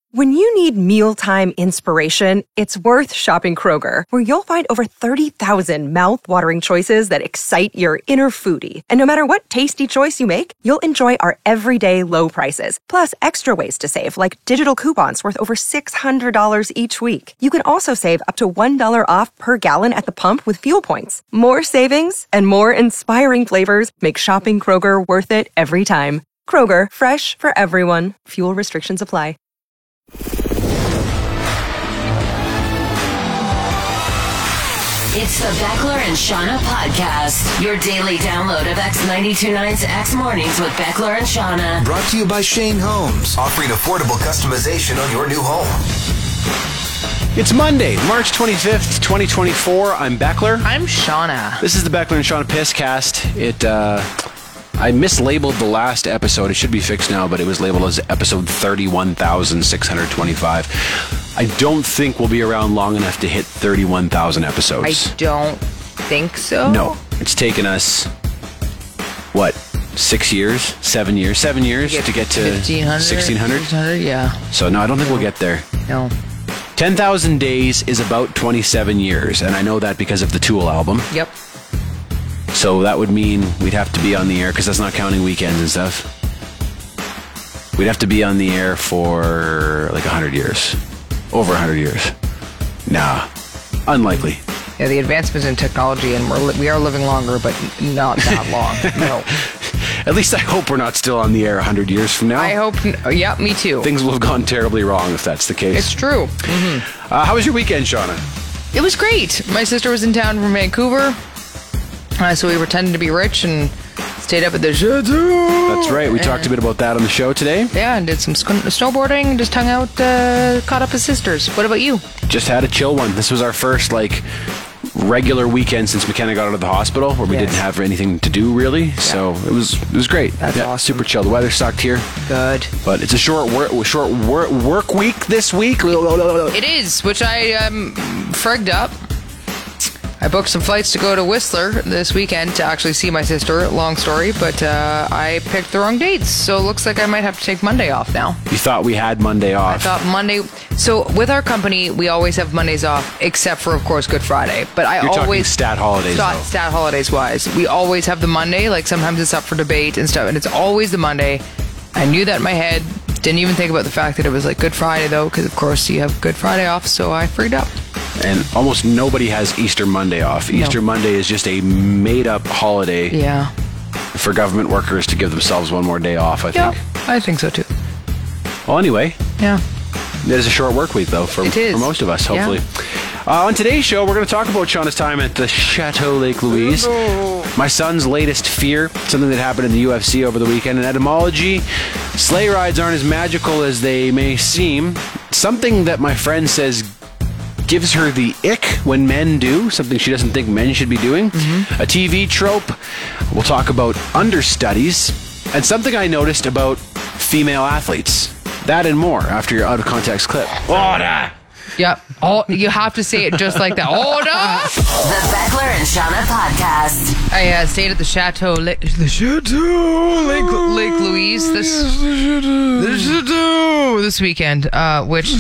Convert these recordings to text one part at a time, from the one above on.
When you need mealtime inspiration, it's worth shopping Kroger, where you'll find over 30,000 mouth-watering choices that excite your inner foodie. And no matter what tasty choice you make, you'll enjoy our everyday low prices, plus extra ways to save, like digital coupons worth over $600 each week. You can also save up to $1 off per gallon at the pump with fuel points. More savings and more inspiring flavors make shopping Kroger worth it every time. Kroger, fresh for everyone. Fuel restrictions apply. It's the Beckler and Shauna podcast, your daily download of X92.9's X Mornings with Beckler and Shauna. Brought to you by Shane Homes, offering affordable customization on your new home. It's Monday, March 25th, 2024. I'm Beckler. I'm Shauna. This is the Beckler and Shauna Pisscast. I mislabeled the last episode. It should be fixed now, but it was labeled as episode 31,625. I don't think we'll be around long enough to hit 31,000 episodes. I don't think so. No. It's taken us, 6 years? 7 years? 7 years to get to 1,600? Yeah. So, no, I don't think we'll get there. No. 10,000 days is about 27 years, and I know that because of the Tool album. Yep. So that would mean we'd have to be on the air, because that's not counting weekends and stuff. We'd have to be on the air for like 100 years. Over 100 years. Nah. Unlikely. Yeah, the advancements in technology, and we are living longer, but not that long. No. At least I hope we're not still on the air 100 years from now. I hope. Yeah, me too. Things will have gone terribly wrong if that's the case. It's true. Mm-hmm. How was your weekend, Shauna? It was great. My sister was in town from Vancouver. So we pretended to be rich and stayed up at the chateau. That's right. We talked a bit about that on the show today. Yeah, and did some snowboarding, just hung out, caught up with sisters. What about you? Just had a chill one. This was our first, regular weekend since McKenna got out of the hospital, where we didn't have anything to do, really. Yeah. So it was great. That's awesome. Super chill. The weather sucked here. Good. But it's a short work week this week. It is, which I frigged up. I booked some flights to go to Whistler this weekend to actually see my sister. Long story, but I picked the wrong dates, so it looks like I might have to take Monday off now. You thought we had Monday off. I thought Monday. So with our company, we always have Mondays off, except for, of course, Good Friday. But You're talking stat holidays, though. Stat holidays wise, we always have the Monday. Like sometimes it's up for debate and stuff, and it's always the Monday. I knew that in my head. Didn't even think about the fact that it was like Good Friday, though, because of course you have Good Friday off. So I freaked up. And almost nobody has Easter Monday off. Easter Monday is just a made-up holiday. Yeah. For government workers to give themselves one more day off, I think. I think so too. Well, anyway. Yeah. It is a short work week, though, for most of us, hopefully. Yeah. On today's show, we're going to talk about Shauna's time at the Chateau Lake Louise. My son's latest fear, something that happened in the UFC over the weekend. In etymology, sleigh rides aren't as magical as they may seem. Something that my friend says gives her the ick when men do, something she doesn't think men should be doing. Mm-hmm. A TV trope. We'll talk about understudies. And something I noticed about female athletes. That and more after your out-of-context clip. Order! Yep. You have to say it just like that. Order! The Beckler and Shauna podcast. I stayed at the Chateau Lake Louise this weekend, which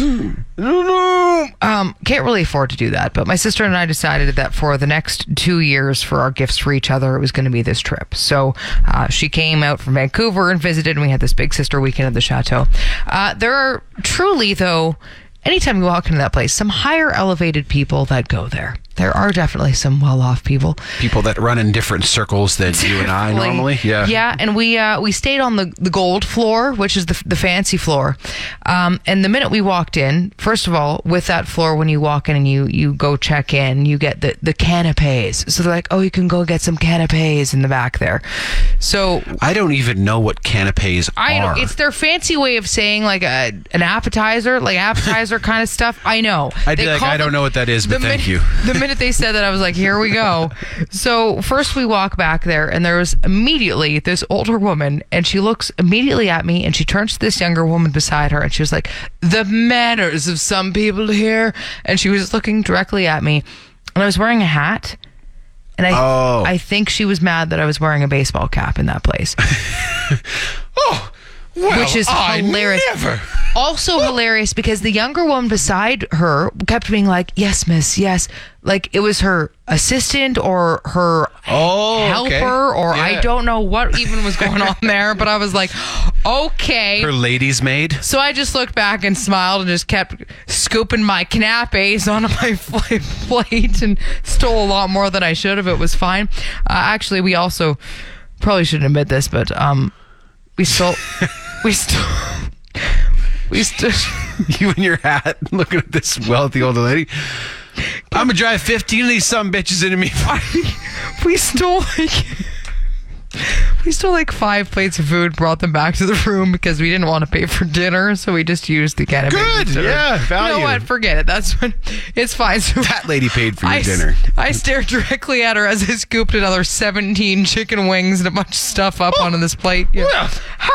can't really afford to do that. But my sister and I decided that for the next 2 years, for our gifts for each other, it was going to be this trip. So she came out from Vancouver and visited, and we had this big sister weekend at the Chateau. There are truly, though, anytime you walk into that place, some higher elevated people that go there. There are definitely some well-off people. People that run in different circles than you and I normally. Yeah. Yeah, and we stayed on the gold floor, which is the fancy floor. And the minute we walked in, first of all, with that floor, when you walk in and you go check in, you get the canapes. So they're like, oh, you can go get some canapes in the back there. So I don't even know what canapes are. It's their fancy way of saying like an appetizer kind of stuff. I know. I'd be like, I don't know what that is, but thank you. The minute they said that, I was like, here we go. So first we walk back there, and there was immediately this older woman, and she looks immediately at me, and she turns to this younger woman beside her, and she was like, the manners of some people here. And she was looking directly at me, and I was wearing a hat. And I think she was mad that I was wearing a baseball cap in that place. which is hilarious. Never. Also hilarious because the younger woman beside her kept being like, yes, miss, yes. Like it was her assistant or her helper or I don't know what even was going on there. But I was like, okay. Her lady's maid. So I just looked back and smiled and just kept scooping my canapes onto my plate and stole a lot more than I should have. It was fine. Actually, we also probably shouldn't admit this, but we stole... You and your hat looking at this wealthy older lady. I'm gonna drive 15 of these some bitches into me. We stole like 5 plates of food, brought them back to the room because we didn't want to pay for dinner, so we just used the canapé. Good, yeah, value. You know what? Forget it. That's when it's fine. So that lady paid for your dinner. I stared directly at her as I scooped another 17 chicken wings and a bunch of stuff up onto this plate. Yeah.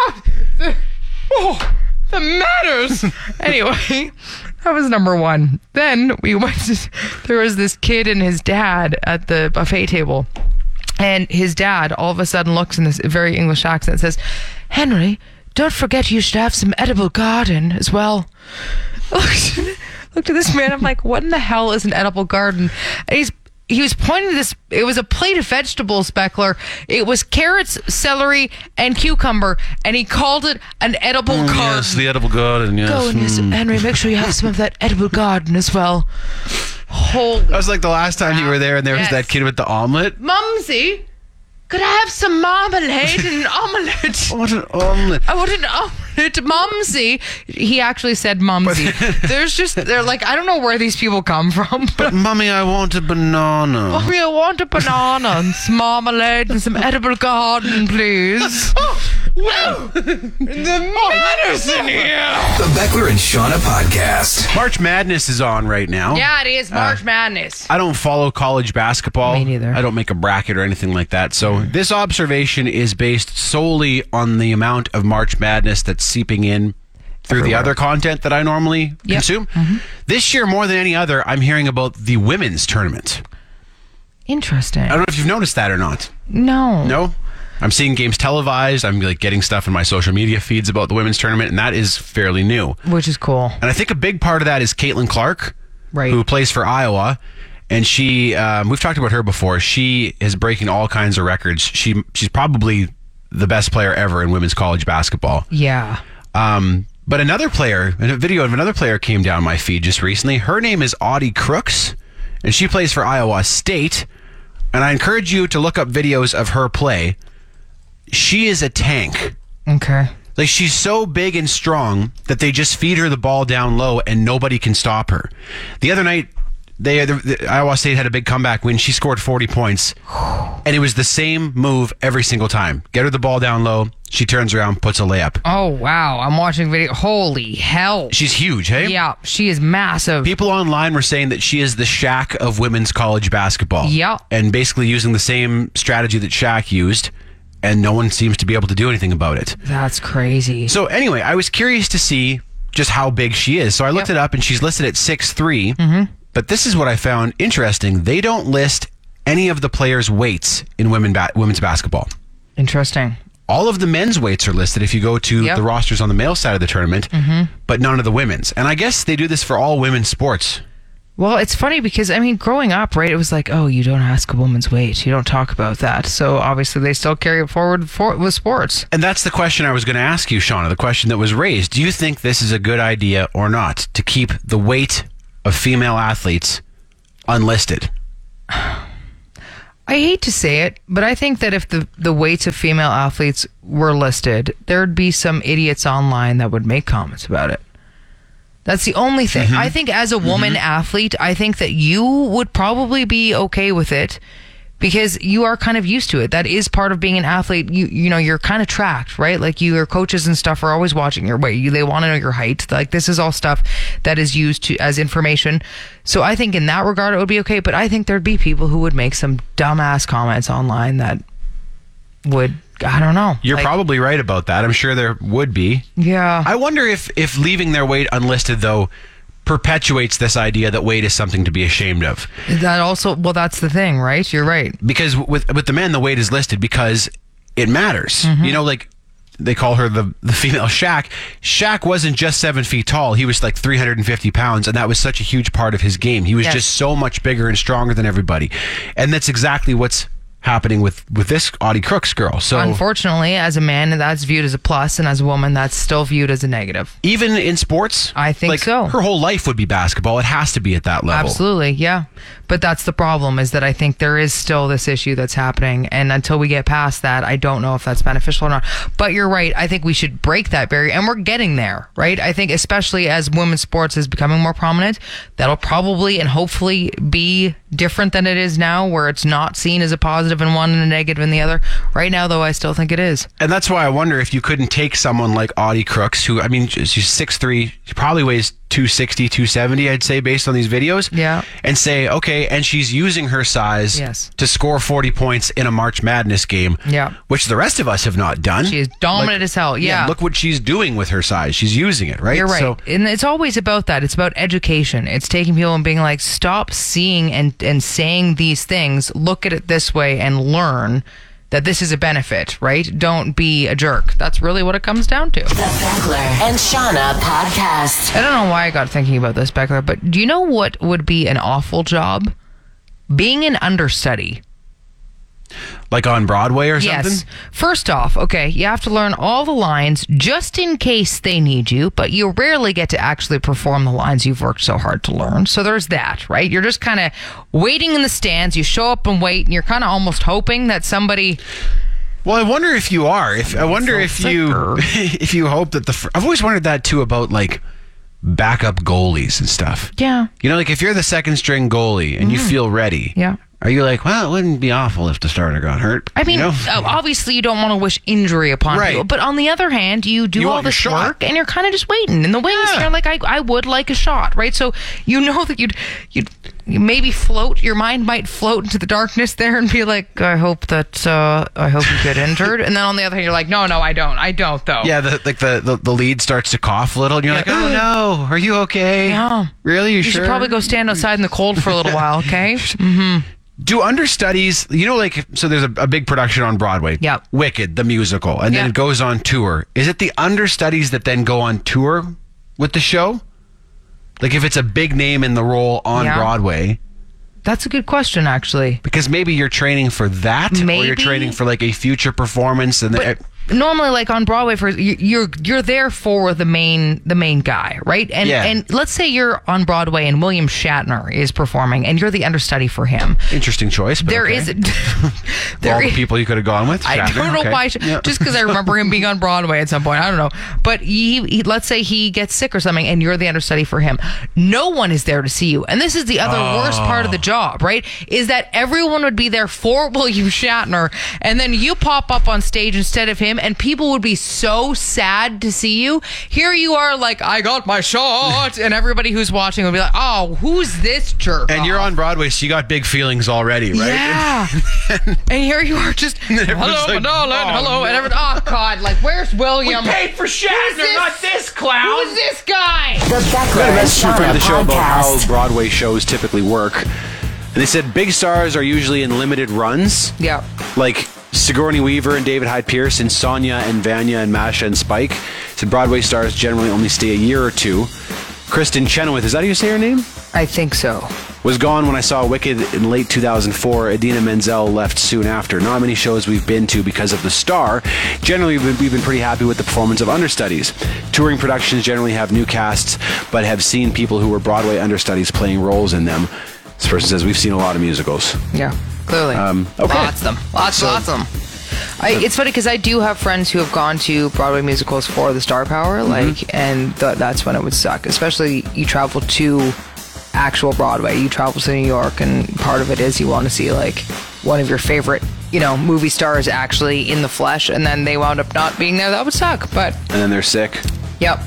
The matters. Anyway, that was number one. Then we went to, there was this kid and his dad at the buffet table. And his dad all of a sudden looks in this very English accent and says, Henry, don't forget you should have some edible garden as well. Looked at this man. I'm like, what in the hell is an edible garden? And he was pointing to this. It was a plate of vegetables, Beckler. It was carrots, celery, and cucumber, and he called it an edible garden. Yes, the edible garden, yes. Go and Henry, make sure you have some of that edible garden as well. Holy that was like the last time you were there, and there was that kid with the omelet. Mumsy, could I have some marmalade and an omelette? I want an omelette. I want an omelette, Mumsy. He actually said Mumsy. They're like, I don't know where these people come from. But Mummy, I want a banana. Mummy, I want a banana and some marmalade and some edible garden, please. Well, the manners in here. The Beckler and Shauna podcast. March Madness is on right now. Yeah, it is March Madness. I don't follow college basketball. Me neither. I don't make a bracket or anything like that. So this observation is based solely on the amount of March Madness that's seeping in through the other content that I normally consume. Mm-hmm. This year, more than any other, I'm hearing about the women's tournament. Interesting. I don't know if you've noticed that or not. No. No? I'm seeing games televised. I'm like getting stuff in my social media feeds about the women's tournament, and that is fairly new. Which is cool. And I think a big part of that is Caitlin Clark, right, who plays for Iowa. And she, we've talked about her before. She is breaking all kinds of records. She's probably the best player ever in women's college basketball. Yeah. But another player, a video of another player came down my feed just recently. Her name is Audie Crooks, and she plays for Iowa State. And I encourage you to look up videos of her play. She is a tank. Okay. Like, she's so big and strong that they just feed her the ball down low and nobody can stop her. The other night, the Iowa State had a big comeback win. She scored 40 points, and it was the same move every single time. Get her the ball down low. She turns around, puts a layup. Oh, wow. I'm watching video. Holy hell. She's huge, hey? Yeah, she is massive. People online were saying that she is the Shaq of women's college basketball. Yeah. And basically using the same strategy that Shaq used, and no one seems to be able to do anything about it. That's crazy. So anyway, I was curious to see just how big she is. So I looked it up, and she's listed at 6'3". Mm-hmm. But this is what I found interesting. They don't list any of the players' weights in women's basketball. Interesting. All of the men's weights are listed if you go to the rosters on the male side of the tournament, but none of the women's. And I guess they do this for all women's sports. Well, it's funny because, I mean, growing up, right, it was like, oh, you don't ask a woman's weight. You don't talk about that. So obviously they still carry it forward with sports. And that's the question I was going to ask you, Shauna, the question that was raised. Do you think this is a good idea or not to keep the weight of female athletes unlisted? I hate to say it, but I think that if the weights of female athletes were listed, there'd be some idiots online that would make comments about it. That's the only thing. I think as a woman athlete, I think that you would probably be okay with it because you are kind of used to it. That is part of being an athlete. You know, you're kind of tracked, right? Like your coaches and stuff are always watching your weight. They want to know your height. Like this is all stuff that is used as information. So I think in that regard, it would be okay. But I think there'd be people who would make some dumbass comments online that would, I don't know. You're probably right about that. I'm sure there would be. Yeah. I wonder if leaving their weight unlisted, though, perpetuates this idea that weight is something to be ashamed of. That also, well, that's the thing, right? You're right. Because with the men, the weight is listed because it matters. You know, like they call her the female Shaq. Shaq wasn't just 7 feet tall. He was like 350 pounds, and that was such a huge part of his game. He was just so much bigger and stronger than everybody. And that's exactly what's happening with this Audie Crooks girl. So unfortunately, as a man, that's viewed as a plus, and as a woman, that's still viewed as a negative. Even in sports? I think so. Her whole life would be basketball. It has to be at that level. Absolutely, yeah. But that's the problem, is that I think there is still this issue that's happening, and until we get past that, I don't know if that's beneficial or not. But you're right. I think we should break that barrier, and we're getting there, right? I think especially as women's sports is becoming more prominent, that'll probably and hopefully be different than it is now, where it's not seen as a positive in one and a negative in the other. Right now, though, I still think it is. And that's why I wonder if you couldn't take someone like Audie Crooks, who, I mean, she's 6'3", she probably weighs 260, 270, I'd say, based on these videos. Yeah. And say, okay, and she's using her size to score 40 points in a March Madness game, which the rest of us have not done. She is dominant as hell, look what she's doing with her size. She's using it, right? You're right. So, and it's always about that. It's about education. It's taking people and being like, stop seeing and saying these things, look at it this way and learn that this is a benefit, right? Don't be a jerk. That's really what it comes down to. The Beckler and Shauna podcast. I don't know why I got thinking about this, Beckler, but do you know what would be an awful job? Being an understudy. Like on Broadway or something? Yes. First off, okay, you have to learn all the lines just in case they need you, but you rarely get to actually perform the lines you've worked so hard to learn. So there's that, right? You're just kind of waiting in the stands. You show up and wait, and you're kind of almost hoping that somebody... Well, I wonder if you are. If you hope that I've always wondered that too about like backup goalies and stuff. Yeah. You know, like if you're the second string goalie and you feel ready. Yeah. Are you like, well, it wouldn't be awful if the starter got hurt? I mean, obviously you don't want to wish injury upon people, but on the other hand, you do all this work and you're kind of just waiting in the wings. You're like, I would like a shot, right? So you know that you'd maybe float. Your mind might float into the darkness there and be like, I hope you get injured. And then on the other hand, you're like, no, I don't though. Yeah, the lead starts to cough a little, and you're like, oh no, are you okay? Yeah. Really? You sure? You should probably go stand outside in the cold for a little while, okay? Mm-hmm. Do understudies, you know, like, so there's a big production on Broadway. Yeah. Wicked, the musical, and then it goes on tour. Is it the understudies that then go on tour with the show? Like if it's a big name in the role on Broadway. That's a good question, actually. Because maybe you're training for that, or you're training for like a future performance, and normally, like on Broadway, you're there for the main guy, right? And let's say you're on Broadway and William Shatner is performing, and you're the understudy for him. Interesting choice. But there is all the people you could have gone with. Shatner. I don't know why. Just because I remember him being on Broadway at some point. I don't know. But he let's say he gets sick or something, and you're the understudy for him. No one is there to see you, and this is the other worst part of the job, right? Is that everyone would be there for William Shatner, and then you pop up on stage instead of him. And people would be so sad to see you. Here you are like, I got my shot. And everybody who's watching would be like, oh, who's this jerk? And you're on Broadway, so you got big feelings already, right? Yeah. And here you are just, hello, my darling, hello. No. And oh, God, like, where's William? We paid for Shatner, not this clown. Who's this guy? The Beckler and Shauna the show podcast. About how Broadway shows typically work. And they said big stars are usually in limited runs. Yeah. Like Sigourney Weaver and David Hyde Pierce and Sonia and Vanya and Masha and Spike. Said Broadway stars generally only stay a year or two. Kristen Chenoweth, is that how you say her name? I think so. Was gone when I saw Wicked in late 2004. Idina Menzel left soon after. Not many shows we've been to because of the star. Generally, we've been pretty happy with the performance of understudies. Touring productions generally have new casts, but have seen people who were Broadway understudies playing roles in them. This person says, we've seen a lot of musicals. Yeah, clearly. Okay. Lots of them. Lots of them. It's funny because I do have friends who have gone to Broadway musicals for the star power, and that's when it would suck. Especially you travel to actual Broadway. You travel to New York, and part of it is you want to see like one of your favorite, movie stars actually in the flesh, and then they wound up not being there. That would suck. But and then they're sick. Yep.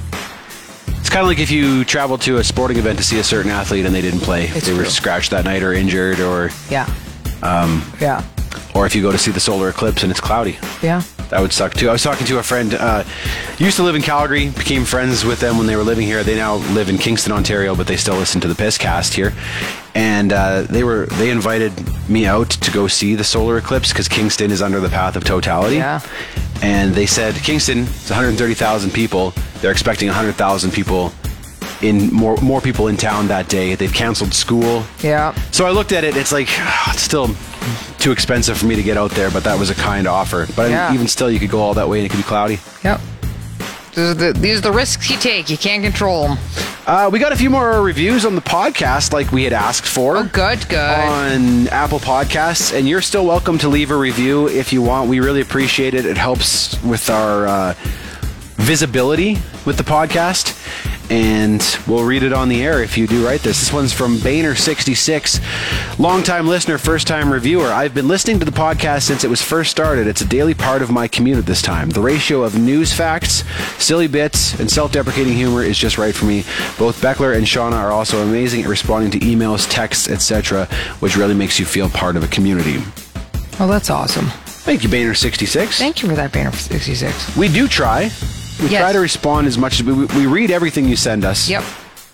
It's kind of like if you travel to a sporting event to see a certain athlete and they didn't play. They were scratched that night or injured or... Yeah. Or if you go to see the solar eclipse and it's cloudy. Yeah. That would suck too. I was talking to a friend, used to live in Calgary, became friends with them when they were living here. They now live in Kingston, Ontario, but they still listen to the Pisscast here. And they invited me out to go see the solar eclipse because Kingston is under the path of totality. Yeah. And they said Kingston, it's 130,000 people. They're expecting 100,000 people more people in town that day. They've canceled school. Yeah. So I looked at it. It's like, it's still too expensive for me to get out there, but that was a kind offer. But even still, you could go all that way and it could be cloudy. Yep. These are the risks you take. You can't control them. We got a few more reviews on the podcast like we had asked for. Oh, good. On Apple Podcasts. And you're still welcome to leave a review if you want. We really appreciate it. It helps with our visibility with the podcast. And we'll read it on the air if you do write this. This one's from Boehner66. Longtime listener, first-time reviewer. I've been listening to the podcast since it was first started. It's a daily part of my commute at this time. The ratio of news facts, silly bits, and self-deprecating humor is just right for me. Both Beckler and Shauna are also amazing at responding to emails, texts, etc., which really makes you feel part of a community. Oh, that's awesome. Thank you, Boehner66. Thank you for that, Boehner66. We do try. We try to respond as much as we read everything you send us. Yep.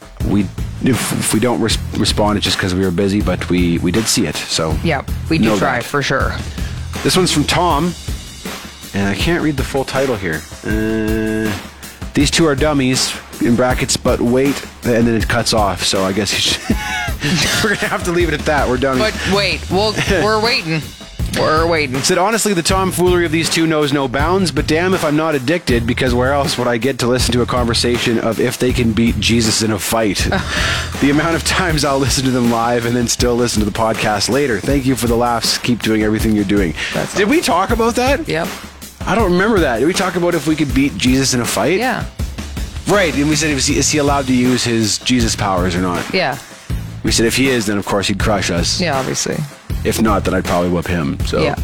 If we don't respond, it's just because we were busy, but we did see it. So yep, we do try for sure. This one's from Tom, and I can't read the full title here. These two are dummies in brackets, but wait, and then it cuts off. So I guess we're gonna have to leave it at that. We're dummies. But wait, we're waiting. We're waiting. Said, honestly, the tomfoolery of these two knows no bounds, but damn if I'm not addicted, because where else would I get to listen to a conversation of if they can beat Jesus in a fight? The amount of times I'll listen to them live and then still listen to the podcast later. Thank you for the laughs. Keep doing everything you're doing. Did we talk about that? Yep. I don't remember that. Did we talk about if we could beat Jesus in a fight? Yeah. Right, and we said, is he allowed to use his Jesus powers or not? Yeah. We said if he is, then of course he'd crush us. Yeah, obviously. If not, then I'd probably whip him. So yeah.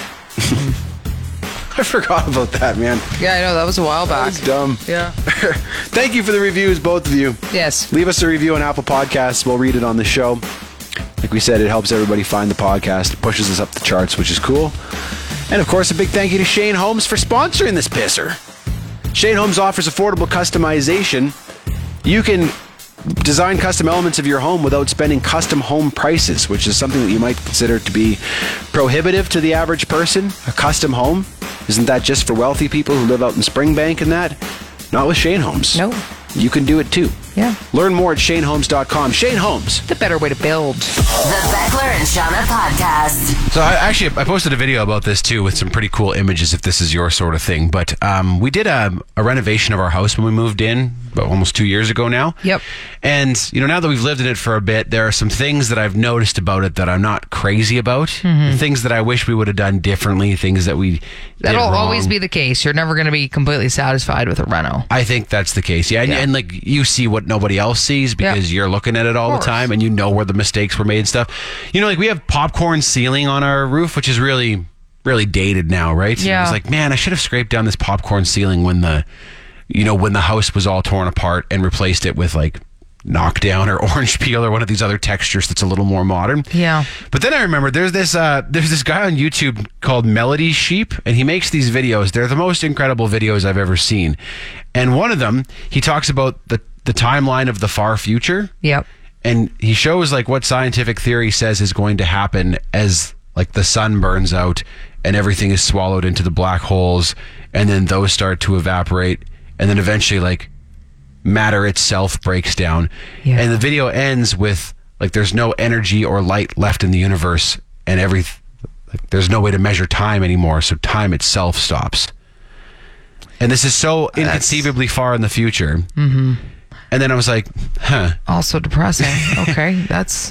I forgot about that, man. Yeah, I know. That was a while back. That was dumb. Yeah. Thank you for the reviews, both of you. Yes. Leave us a review on Apple Podcasts. We'll read it on the show. Like we said, it helps everybody find the podcast. It pushes us up the charts, which is cool. And of course, a big thank you to Shane Holmes for sponsoring this pisser. Shane Holmes offers affordable customization. You can design custom elements of your home without spending custom home prices, which is something that you might consider to be prohibitive to the average person. A custom home, isn't that just for wealthy people who live out in Springbank and that? Not with Shane Holmes. No. You can do it too. Yeah. Learn more at ShaneHolmes.com. Shane Holmes. The better way to build. The Beckler and Shauna Podcast. So I posted a video about this too with some pretty cool images if this is your sort of thing. But we did a renovation of our house when we moved in about almost 2 years ago now. Yep. And, now that we've lived in it for a bit, there are some things that I've noticed about it that I'm not crazy about. Mm-hmm. Things that I wish we would have done differently, things that we That'll did wrong. always be the case. You're never going to be completely satisfied with a reno. I think that's the case. Yeah. And like you see what nobody else sees because you're looking at it all the time and you know where the mistakes were made and stuff. Like we have popcorn ceiling on our roof, which is really, really dated now, right? Yeah. And I was like, man, I should have scraped down this popcorn ceiling when the house was all torn apart and replaced it with like knockdown or orange peel or one of these other textures that's a little more modern. Yeah. But then I remember there's this guy on YouTube called Melody Sheep, and he makes these videos. They're the most incredible videos I've ever seen. And one of them, he talks about the timeline of the far future. Yep. And he shows like what scientific theory says is going to happen as like the sun burns out and everything is swallowed into the black holes, and then those start to evaporate, and then eventually like matter itself breaks down. Yeah. And the video ends with like there's no energy or light left in the universe, and there's no way to measure time anymore, so time itself stops. And this is so inconceivably far in the future. Mm-hmm. And then I was like, also depressing. Okay,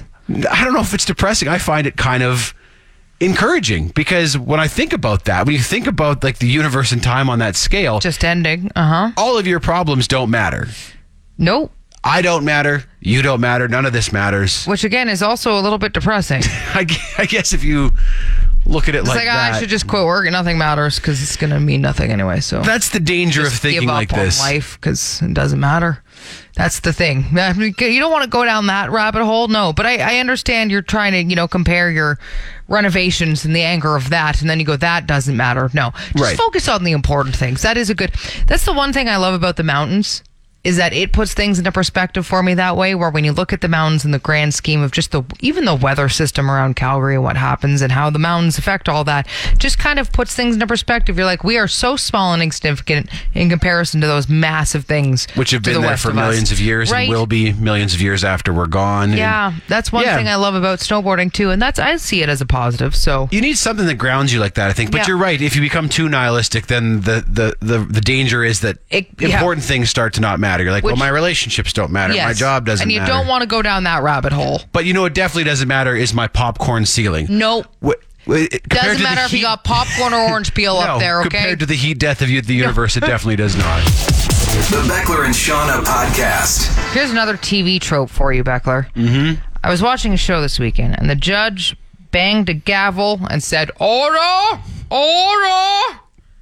I don't know if it's depressing. I find it kind of encouraging, because when I think about that, when you think about like the universe and time on that scale, just ending, all of your problems don't matter. Nope. I don't matter. You don't matter. None of this matters. Which again is also a little bit depressing. I guess if you look at it like that, I should just quit work and nothing matters because it's going to mean nothing anyway. So that's the danger of thinking like this. Give up on life because it doesn't matter. That's the thing. You don't want to go down that rabbit hole. No, but I understand you're trying to, compare your renovations and the anger of that, and then you go, that doesn't matter. No, just focus on the important things. That's the one thing I love about the mountains, is that it puts things into perspective for me that way, where when you look at the mountains in the grand scheme of just even the weather system around Calgary and what happens and how the mountains affect all that, just kind of puts things into perspective. You're like, we are so small and insignificant in comparison to those massive things. Which have been there for millions of years and will be millions of years after we're gone. Yeah, that's one thing I love about snowboarding too, and I see it as a positive. So you need something that grounds you like that, I think. But you're right. If you become too nihilistic, then the danger is that important things start to not matter. You're like, well, my relationships don't matter. My job doesn't matter. And you don't want to go down that rabbit hole. But you know what definitely doesn't matter is my popcorn ceiling. Nope. Doesn't matter if you got popcorn or orange peel up there, okay? Compared to the heat death of the universe, it definitely does not. The Beckler and Shauna podcast. Here's another TV trope for you, Beckler. Mm-hmm. I was watching a show this weekend, and the judge banged a gavel and said, "Order! Order!"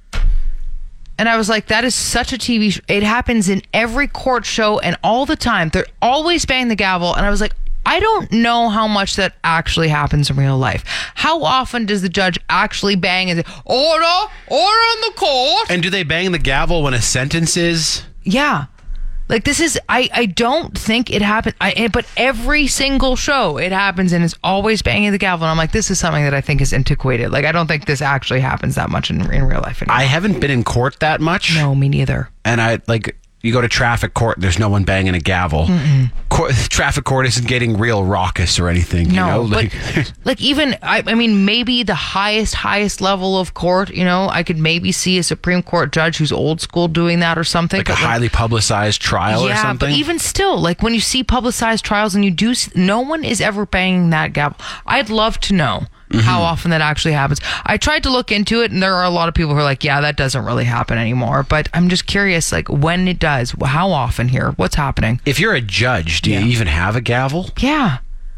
And I was like, that is such a TV show. It happens in every court show and all the time. They're always banging the gavel. And I was like, I don't know how much that actually happens in real life. How often does the judge actually bang and say, "Order! Order in the court!" And do they bang the gavel when a sentence is? Yeah. Like, this is, I don't think it happens, but every single show it happens, and it's always banging the gavel. And I'm like, this is something that I think is antiquated. Like, I don't think this actually happens that much in real life anymore. I haven't been in court that much. No, me neither. And you go to traffic court, there's no one banging a gavel. Traffic court isn't getting real raucous or anything. No, but even, I mean, maybe the highest level of court, I could maybe see a Supreme Court judge who's old school doing that or something. Like a highly publicized trial or something? Yeah, but even still, like when you see publicized trials and no one is ever banging that gavel. I'd love to know how often that actually happens. I tried to look into it, and there are a lot of people who are like, yeah, that doesn't really happen anymore. But I'm just curious, like, when it does, how often here, what's happening? If you're a judge, do you even have a gavel? Yeah.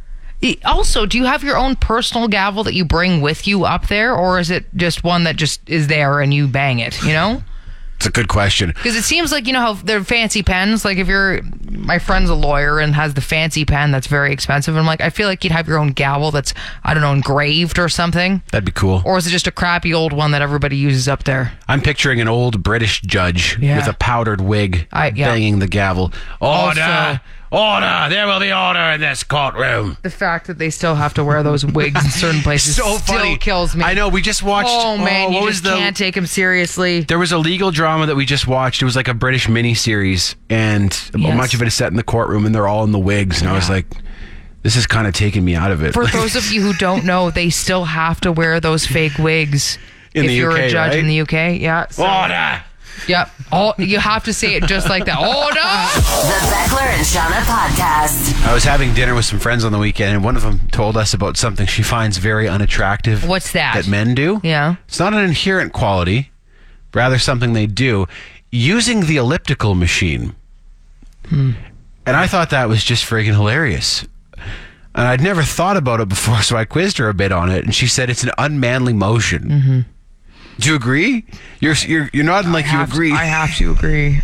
Also, do you have your own personal gavel that you bring with you up there, or is it just one that just is there and you bang it, It's a good question. Because it seems like, how they're fancy pens. Like, my friend's a lawyer and has the fancy pen that's very expensive. And I'm like, I feel like you'd have your own gavel that's, I don't know, engraved or something. That'd be cool. Or is it just a crappy old one that everybody uses up there? I'm picturing an old British judge with a powdered wig banging the gavel. Order! Order! There will be order in this courtroom. The fact that they still have to wear those wigs in certain places still kills me. I know. We just watched. Oh man, you just can't take them seriously. There was a legal drama that we just watched. It was like a British miniseries, and much of it is set in the courtroom, and they're all in the wigs. And I was like, this is kind of taking me out of it. For those of you who don't know, they still have to wear those fake wigs if you're a judge in the UK. Yeah. So. Order! Yep. You have to say it just like that. Order! The Beckler and Shauna podcast. I was having dinner with some friends on the weekend, and one of them told us about something she finds very unattractive. What's that? That men do. Yeah. It's not an inherent quality, rather something they do. Using the elliptical machine. And I thought that was just friggin' hilarious. And I'd never thought about it before, so I quizzed her a bit on it, and she said it's an unmanly motion. Mm-hmm. Do you agree? You're nodding like you agree. I have to agree.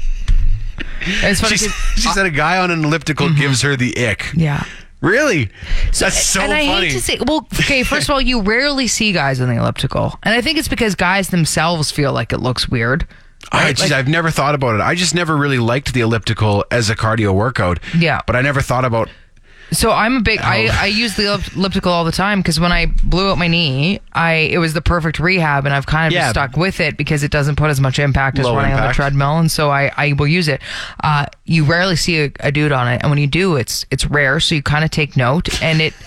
It's funny she said a guy on an elliptical gives her the ick. Yeah. Really? That's so funny. And I hate to say, okay, first of all, you rarely see guys on the elliptical. And I think it's because guys themselves feel like it looks weird. Right? I've never thought about it. I just never really liked the elliptical as a cardio workout. Yeah. But I never thought about... So I'm a big... I use the elliptical all the time because when I blew out my knee, it was the perfect rehab, and I've kind of just stuck with it because it doesn't put as much impact as running on the treadmill, and so I will use it. You rarely see a dude on it, and when you do, it's rare, so you kind of take note, and it...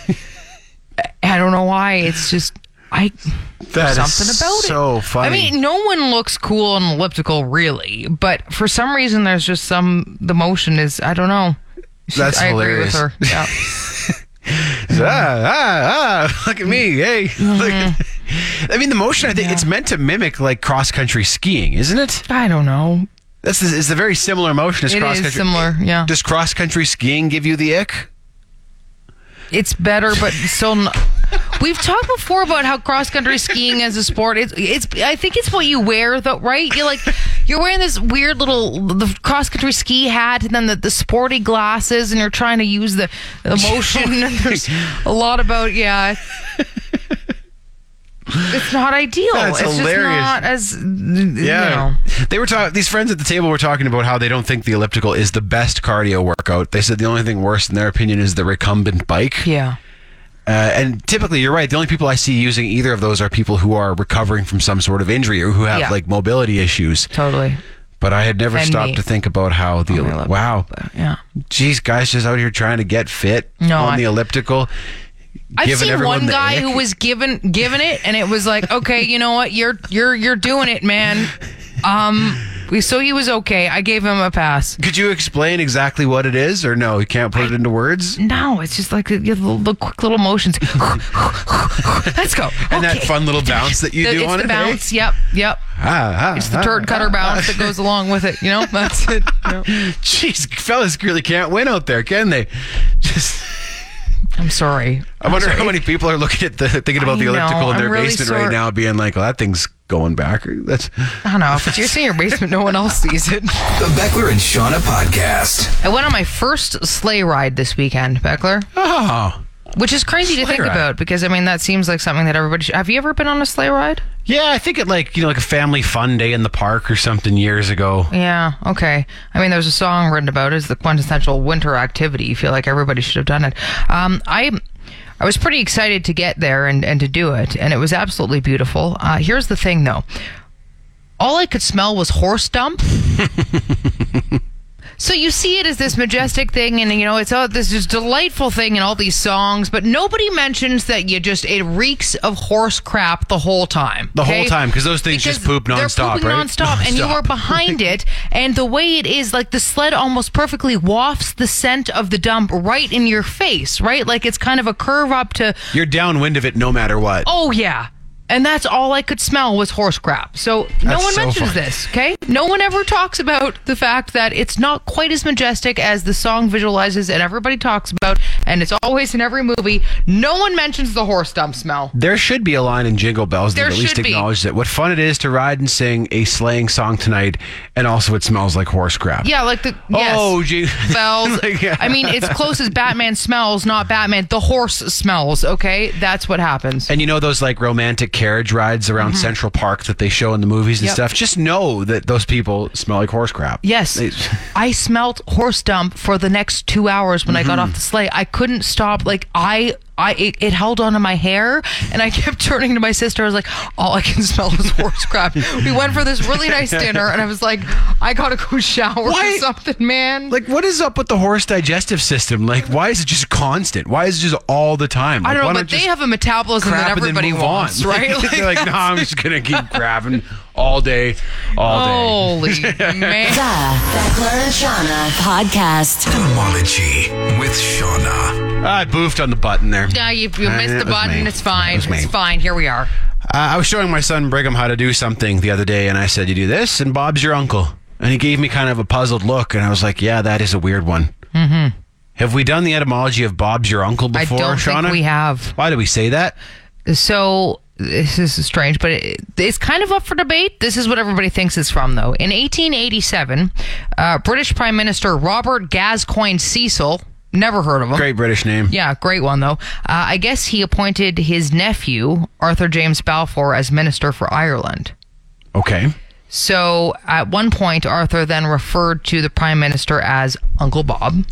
I don't know why, it's just... That something is about so it. funny. I mean, no one looks cool on an elliptical, really, but for some reason, there's just the motion is, I don't know. That's hilarious. I agree with her. Yeah. Look at me. Hey. I mean, the motion, I think it's meant to mimic like cross-country skiing, isn't it? I don't know. It's a very similar motion as cross-country. It is similar, yeah. Does cross-country skiing give you the ick? It's better, but still not. We've talked before about how cross-country skiing as a sport, I think it's what you wear, though, right? You're wearing this weird the cross-country ski hat and then the sporty glasses, and you're trying to use the motion. And there's a lot about, it's not ideal. That's it's hilarious. Just not as, They were talking. These friends at the table were talking about how they don't think the elliptical is the best cardio workout. They said the only thing worse, in their opinion, is the recumbent bike. Yeah. And typically, you're right. The only people I see using either of those are people who are recovering from some sort of injury or who have like mobility issues. Totally. But I had never stopped to think about how geez, guys just out here trying to get fit on the elliptical. I've seen one guy who was given it, and it was like, okay, you know what, you're doing it, man. So he was okay. I gave him a pass. Could you explain exactly what it is, or no? You can't put it into words? No, it's just like the quick little motions. Let's go. And that fun little bounce that you do on it. It's the bounce. Yep. It's the turd cutter bounce that goes along with it. You know, that's it. Jeez, fellas really can't win out there, can they? I'm sorry. I wonder how many people are looking at thinking about the elliptical in their basement right now, being like, "Well, that thing's going back." I don't know. If you're seeing your basement, no one else sees it. The Beckler and Shauna podcast. I went on my first sleigh ride this weekend, Beckler. Oh. Which is crazy to think about, because I mean that seems like something that everybody should. Have you ever been on a sleigh ride? Yeah, I think it like a family fun day in the park or something years ago. Yeah, okay. I mean, there's a song written about it as the quintessential winter activity. You feel like everybody should have done it. I was pretty excited to get there and to do it, and it was absolutely beautiful. Here's the thing, though. All I could smell was horse dump. So you see it as this majestic thing, and it's this delightful thing in all these songs, but nobody mentions that it reeks of horse crap the whole time. The whole time, because those things just poop nonstop, they're pooping nonstop, and you are behind it, and the way it is, like the sled almost perfectly wafts the scent of the dump right in your face, right? Like it's kind of a curve up to... You're downwind of it no matter what. Oh, yeah. And that's all I could smell was horse crap. So no one mentions this, okay? No one ever talks about the fact that it's not quite as majestic as the song visualizes and everybody talks about, and it's always in every movie. No one mentions the horse dump smell. There should be a line in Jingle Bells that at least acknowledges it. What fun it is to ride and sing a sleighing song tonight, and also it smells like horse crap. Yeah, like bells. I mean, it's close as Batman smells, not Batman. The horse smells, okay? That's what happens. And those like romantic carriage rides around Central Park that they show in the movies and stuff, just know that those people smell like horse crap. Yes. I smelled horse dump for the next 2 hours when I got off the sleigh. I couldn't stop. Like it held onto my hair, and I kept turning to my sister. I was like, all I can smell is horse crap. We went for this really nice dinner, and I was like, I gotta go shower or something, man. Like, what is up with the horse digestive system? Like, why is it just constant? Why is it just all the time? Like, I don't know, but they have a metabolism that everybody wants, right? They're like, no, I'm just gonna keep grabbing all day. Holy man. The Beckler and Shauna podcast. Etymology with Shauna. I boofed on the button there. Yeah, you missed the button. It's fine. It's fine. Here we are. I was showing my son Brigham how to do something the other day, and I said, you do this, and Bob's your uncle. And he gave me kind of a puzzled look, and I was like, yeah, that is a weird one. Mm-hmm. Have we done the etymology of Bob's your uncle before, Shauna? I don't think we have. Why do we say that? So... This is strange, but it's kind of up for debate. This is what everybody thinks it's from, though. In 1887, British Prime Minister Robert Gascoigne Cecil, never heard of him. Great British name. Yeah, great one, though. I guess he appointed his nephew, Arthur James Balfour, as Minister for Ireland. Okay. So at one point, Arthur then referred to the Prime Minister as Uncle Bob.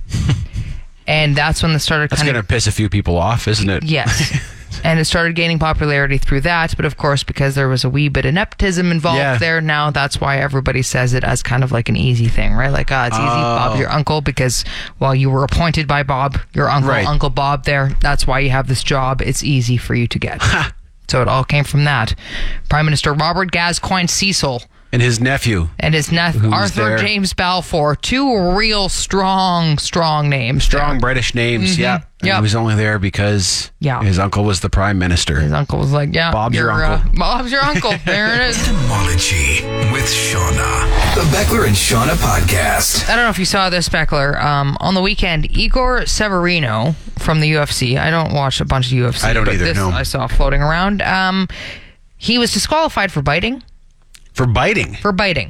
And that's when they started That's going to piss a few people off, isn't it? Yes. And it started gaining popularity through that. But of course, because there was a wee bit of nepotism involved there, now that's why everybody says it as kind of like an easy thing, right? Like, it's easy, Bob, your uncle, because, well, you were appointed by Bob, your uncle, Uncle Bob there. That's why you have this job. It's easy for you to get. So it all came from that. Prime Minister Robert Gascoigne Cecil. And his nephew. And his nephew, Arthur James Balfour. Two real strong names. Strong British names, yeah. And he was only there because his uncle was the Prime Minister. His uncle was like, Bob's your uncle. Bob's your uncle. There it is. Etymology with Shauna. The Beckler and Shauna podcast. I don't know if you saw this, Beckler. On the weekend, Igor Severino from the UFC. I don't watch a bunch of UFC. I don't either, no. I saw floating around. He was disqualified for biting. For biting? For biting.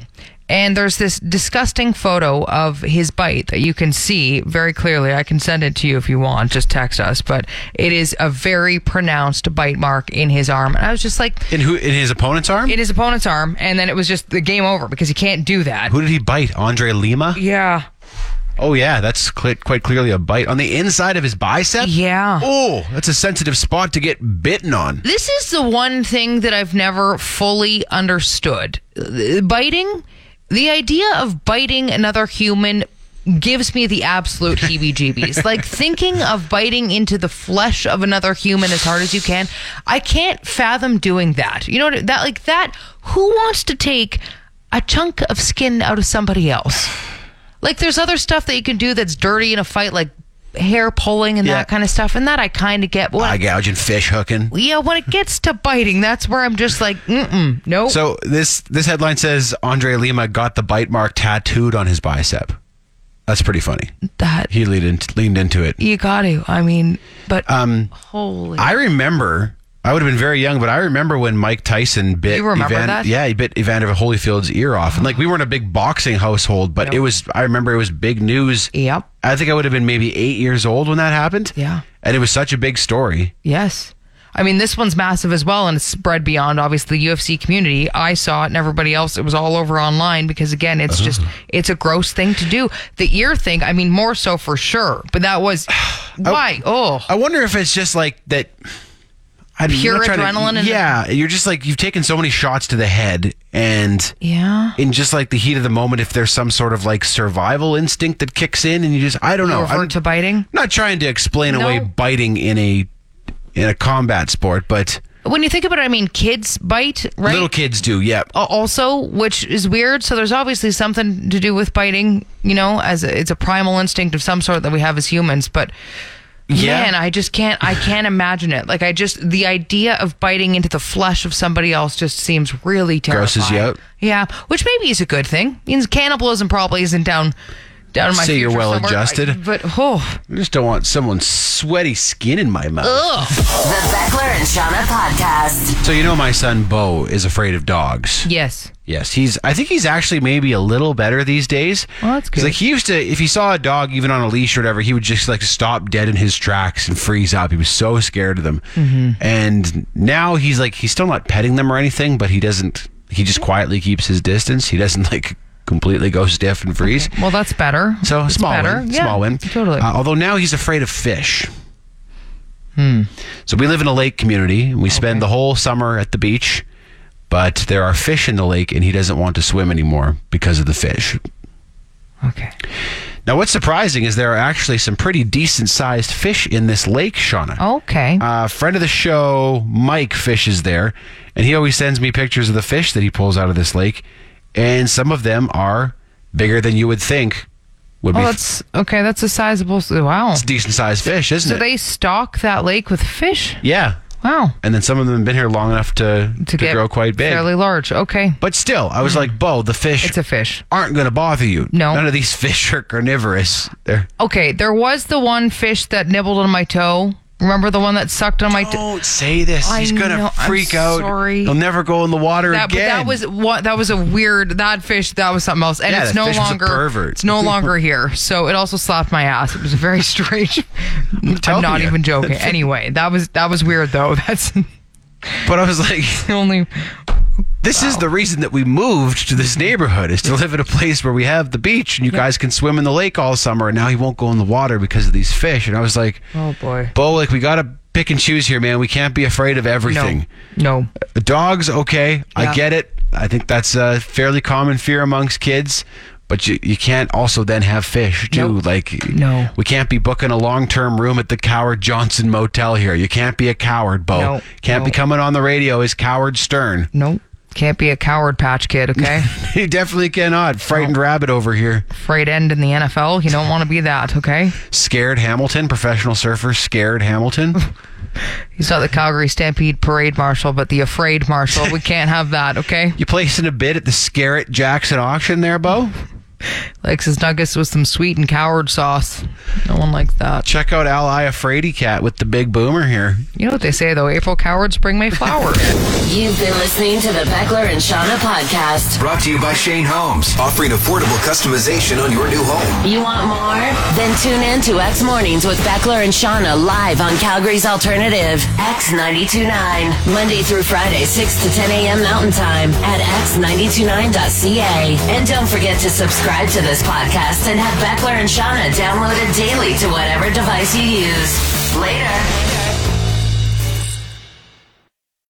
And there's this disgusting photo of his bite that you can see very clearly. I can send it to you if you want. Just text us. But it is a very pronounced bite mark in his arm. And I was just like... In his opponent's arm? In his opponent's arm. And then it was just the game over because he can't do that. Who did he bite? Andre Lima? Yeah. Oh, yeah. That's quite clearly a bite. On the inside of his bicep? Yeah. Oh, that's a sensitive spot to get bitten on. This is the one thing that I've never fully understood. Biting... The idea of biting another human gives me the absolute heebie-jeebies. Like, thinking of biting into the flesh of another human as hard as you can, I can't fathom doing that. You know, that, who wants to take a chunk of skin out of somebody else? Like, there's other stuff that you can do that's dirty in a fight, like hair pulling and that kind of stuff, and that I kind of get. Eye gouging, fish hooking. Yeah, when it gets to biting, that's where I'm just like, nope. So this headline says Andre Lima got the bite mark tattooed on his bicep. That's pretty funny. That he leaned into it. You got to. I mean, but holy. I remember. I would have been very young, but I remember when Mike Tyson bit. You remember that? Yeah, he bit Evander Holyfield's ear off. And we weren't a big boxing household, but I remember it was big news. Yep. I think I would have been maybe 8 years old when that happened. Yeah. And it was such a big story. Yes. I mean, this one's massive as well, and it's spread beyond, obviously, the UFC community. I saw it, and everybody else, it was all over online, because, again, it's just, it's a gross thing to do. The ear thing, I mean, more so for sure, but that was, why? I wonder if it's just like that... Pure adrenaline. You're just like, you've taken so many shots to the head, and in just like the heat of the moment, if there's some sort of like survival instinct that kicks in, and you just, I don't know. Revert to biting? I'm not trying to explain away biting in a combat sport, but... When you think about it, I mean, kids bite, right? Little kids do, yeah. Also, which is weird. So there's obviously something to do with biting, you know, it's a primal instinct of some sort that we have as humans, but... Yeah. Man, I can't imagine it. Like, the idea of biting into the flesh of somebody else just seems really terrifying. Grosses you out? Yeah, which maybe is a good thing. Means cannibalism probably isn't down in my Say you're well somewhere. adjusted. But, I just don't want someone's sweaty skin in my mouth. Ugh. The Beckler and Shauna podcast. So, you know, my son, Bo, is afraid of dogs. Yes. Yes, I think he's actually maybe a little better these days. Well, that's good. Because like he used to, if he saw a dog even on a leash or whatever, he would just like stop dead in his tracks and freeze up. He was so scared of them. Mm-hmm. And now he's still not petting them or anything, but he just quietly keeps his distance. He doesn't like completely go stiff and freeze. Okay. Well, that's better. So small win. Totally. Although now he's afraid of fish. So we live in a lake community, and we spend the whole summer at the beach. But there are fish in the lake, and he doesn't want to swim anymore because of the fish. Okay. Now, what's surprising is there are actually some pretty decent-sized fish in this lake, Shauna. Okay. Friend of the show, Mike, fishes there, and he always sends me pictures of the fish that he pulls out of this lake, and some of them are bigger than you would think. That's a sizable... Wow. It's a decent-sized fish, isn't it? So they stock that lake with fish? Yeah. Wow. And then some of them have been here long enough to grow quite big. Fairly large. Okay. But still, I was like, Bo, the fish... It's a fish. ...aren't going to bother you. No. None of these fish are carnivorous. Okay, there was the one fish that nibbled on my toe. Remember the one that sucked on my toe? Don't say this. He's going to freak out. Sorry. He'll never go in the water again. But that was a weird... That fish, that was something else. And it's no longer... Was a pervert. It's no longer here. So it also slapped my ass. It was very strange. I'm not even joking. Anyway, that was weird, though. But I was like... This is the reason that we moved to this neighborhood, is to live in a place where we have the beach and you guys can swim in the lake all summer, and now he won't go in the water because of these fish. And I was like, oh boy, Bo, like, we got to pick and choose here, man. We can't be afraid of everything. No. Dogs, okay, I get it. I think that's a fairly common fear amongst kids. But you can't also then have fish, too. Nope. Like, no. We can't be booking a long-term room at the Coward Johnson Motel here. You can't be a coward, Bo. No. Can't be coming on the radio as Coward Stern. Nope. Can't be a coward patch kid, okay? You definitely cannot. Frightened rabbit over here. Frayed end in the NFL. You don't want to be that, okay? Scared Hamilton, professional surfer, Scared Hamilton. He's not the Calgary Stampede parade marshal, but the afraid marshal. We can't have that, okay? You placing a bid at the Scarrett Jackson auction there, Bo? Likes his nuggets with some sweet and coward sauce. No one likes that. Check out Al Iafrady Cat with the big boomer here. You know what they say, though? April cowards bring May flowers. You've been listening to the Beckler and Shauna podcast. Brought to you by Shane Homes, offering affordable customization on your new home. You want more? Then tune in to X Mornings with Beckler and Shauna live on Calgary's alternative, X92.9. Monday through Friday, 6 to 10 a.m. Mountain Time at x929.ca. And don't forget to subscribe to this podcast and have Beckler and Shauna downloaded daily to whatever device you use. Later.